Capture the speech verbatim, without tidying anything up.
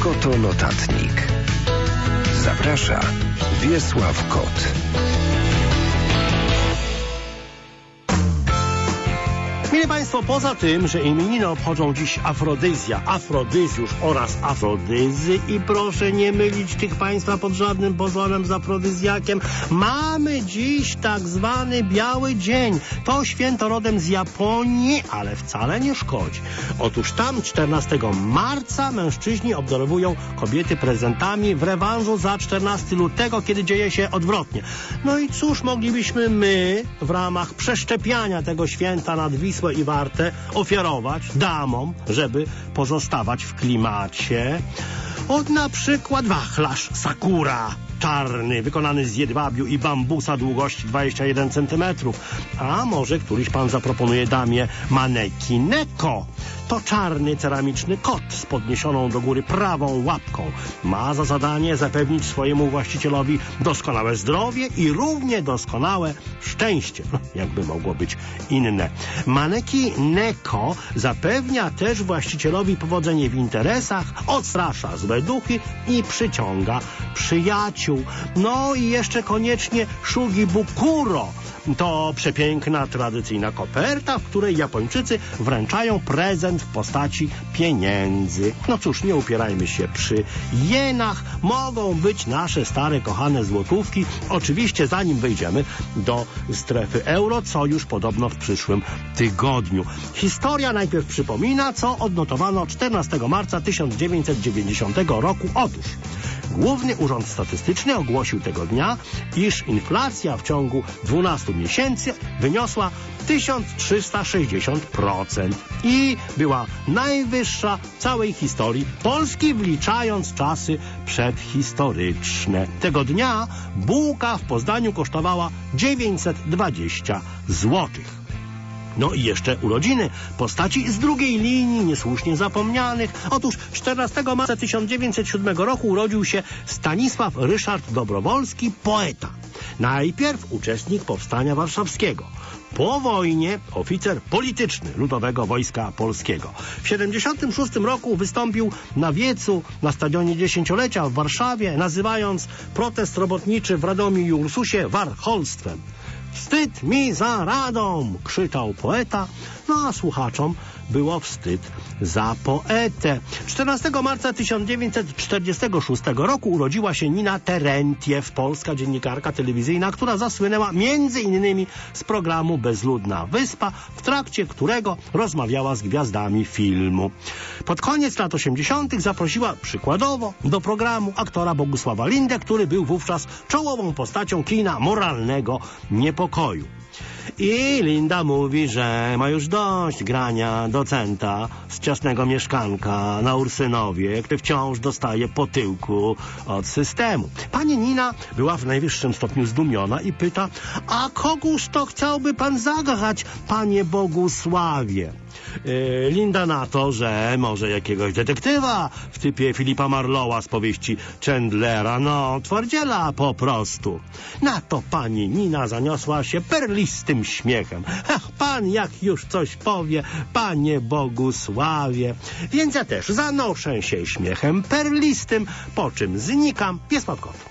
Kotonotatnik. Zaprasza Wiesław Kot. Mili Państwo, poza tym, że imieniny obchodzą dziś Afrodyzja, Afrodyzjusz oraz Afrodyzy i proszę nie mylić tych Państwa pod żadnym pozorem z afrodyzjakiem, mamy dziś tak zwany Biały Dzień. To święto rodem z Japonii, ale wcale nie szkodzi. Otóż tam czternastego marca mężczyźni obdarowują kobiety prezentami w rewanżu za czternastego lutego, kiedy dzieje się odwrotnie. No i cóż moglibyśmy my w ramach przeszczepiania tego święta nad Wisłą i Wartę ofiarować damom, żeby pozostawać w klimacie? Od na przykład wachlarz Sakura czarny, wykonany z jedwabiu i bambusa długości dwadzieścia jeden centymetrów. A może któryś pan zaproponuje damie manekineko? To czarny ceramiczny kot z podniesioną do góry prawą łapką. Ma za zadanie zapewnić swojemu właścicielowi doskonałe zdrowie i równie doskonałe szczęście. No, jakby mogło być inne. Manekineko zapewnia też właścicielowi powodzenie w interesach, odstrasza złe duchy i przyciąga przyjaciół. No i jeszcze koniecznie shugibukuro. To przepiękna, tradycyjna koperta, w której Japończycy wręczają prezent w postaci pieniędzy. No cóż, nie upierajmy się przy jenach. Mogą być nasze stare, kochane złotówki. Oczywiście zanim wejdziemy do strefy euro, co już podobno w przyszłym tygodniu. Historia najpierw przypomina, co odnotowano czternastego marca tysiąc dziewięćset dziewięćdziesiątego roku. Otóż Główny Urząd Statystyczny ogłosił tego dnia, iż inflacja w ciągu dwunastu miesięcy wyniosła tysiąc trzysta sześćdziesiąt procent i była najwyższa w całej historii Polski, wliczając czasy przedhistoryczne. Tego dnia bułka w Poznaniu kosztowała dziewięćset dwadzieścia złotych. No i jeszcze urodziny postaci z drugiej linii, niesłusznie zapomnianych. Otóż czternastego marca tysiąc dziewięćset siódmego roku urodził się Stanisław Ryszard Dobrowolski, poeta. Najpierw uczestnik Powstania Warszawskiego. Po wojnie oficer polityczny Ludowego Wojska Polskiego. W siedemdziesiątym szóstym roku wystąpił na wiecu na Stadionie Dziesięciolecia w Warszawie, nazywając protest robotniczy w Radomiu i Ursusie warcholstwem. Wstyd mi za Radom! Krzyczał poeta, no a słuchaczom było wstyd za poetę. czternastego marca tysiąc dziewięćset czterdziestego szóstego roku urodziła się Nina Terentiew, polska dziennikarka telewizyjna, która zasłynęła między innymi z programu Bezludna Wyspa, w trakcie którego rozmawiała z gwiazdami filmu. Pod koniec lat osiemdziesiątych zaprosiła przykładowo do programu aktora Bogusława Lindę, który był wówczas czołową postacią kina moralnego niepokoju. I Linda mówi, że ma już dość grania docenta z ciasnego mieszkanka na Ursynowie, który wciąż dostaje po tyłku od systemu. Pani Nina była w najwyższym stopniu zdumiona i pyta: a kogóż to chciałby pan zagrać, panie Bogusławie? Yy, Linda na to, że może jakiegoś detektywa w typie Filipa Marlowa z powieści Chandlera, no twardziela po prostu. Na to pani Nina zaniosła się perlistym śmiechem. Ach, pan jak już coś powie, panie Bogusławie. Więc ja też zanoszę się śmiechem perlistym, po czym znikam. Wiesław Kot.